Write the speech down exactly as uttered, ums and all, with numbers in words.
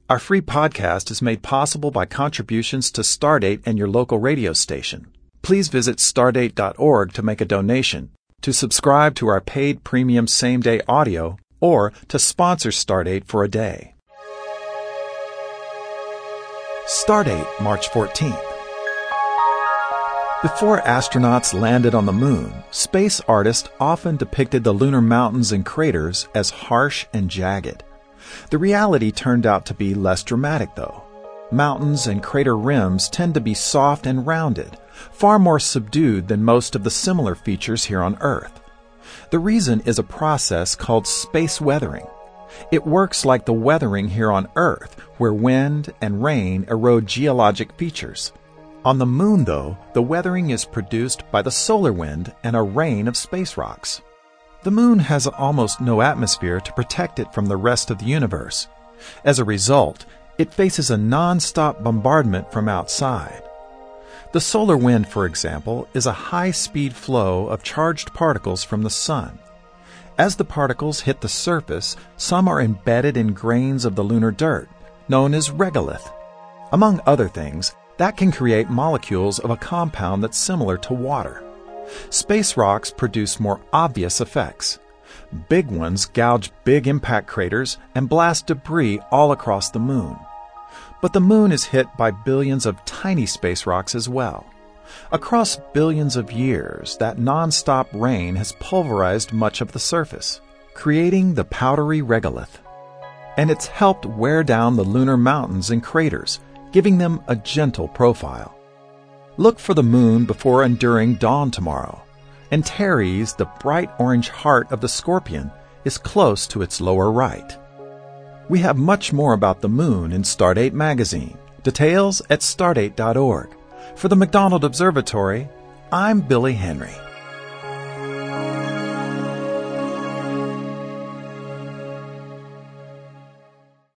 Our free podcast is made possible by contributions to Stardate and your local radio station. Please visit stardate dot org to make a donation, to subscribe to our paid premium same-day audio, or to sponsor Stardate for a day. Stardate, March fourteenth. Before astronauts landed on the moon, space artists often depicted the lunar mountains and craters as harsh and jagged. The reality turned out to be less dramatic, though. Mountains and crater rims tend to be soft and rounded, far more subdued than most of the similar features here on Earth. The reason is a process called space weathering. It works like the weathering here on Earth, where wind and rain erode geologic features. On the moon, though, the weathering is produced by the solar wind and a rain of space rocks. The moon has almost no atmosphere to protect it from the rest of the universe. As a result, it faces a non-stop bombardment from outside. The solar wind, for example, is a high-speed flow of charged particles from the sun. As the particles hit the surface, some are embedded in grains of the lunar dirt, known as regolith. Among other things, that can create molecules of a compound that's similar to water. Space rocks produce more obvious effects. Big ones gouge big impact craters and blast debris all across the moon. But the moon is hit by billions of tiny space rocks as well. Across billions of years, that non-stop rain has pulverized much of the surface, creating the powdery regolith. And it's helped wear down the lunar mountains and craters, giving them a gentle profile. Look for the moon before enduring dawn tomorrow, and Teres, the bright orange heart of the Scorpion, is close to its lower right. We have much more about the moon in Stardate magazine. Details at stardate dot org. For the McDonald Observatory, I'm Billy Henry.